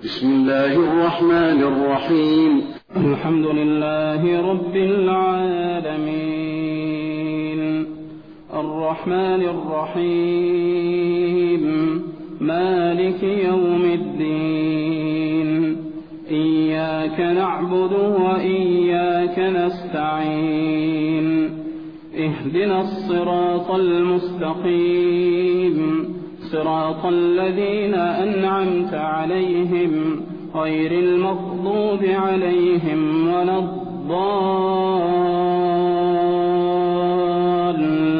بسم الله الرحمن الرحيم. الحمد لله رب العالمين الرحمن الرحيم مالك يوم الدين إياك نعبد وإياك نستعين اهدنا الصراط المستقيم صراط الذين أنعمت عليهم غير المغضوب عليهم ولا الضالين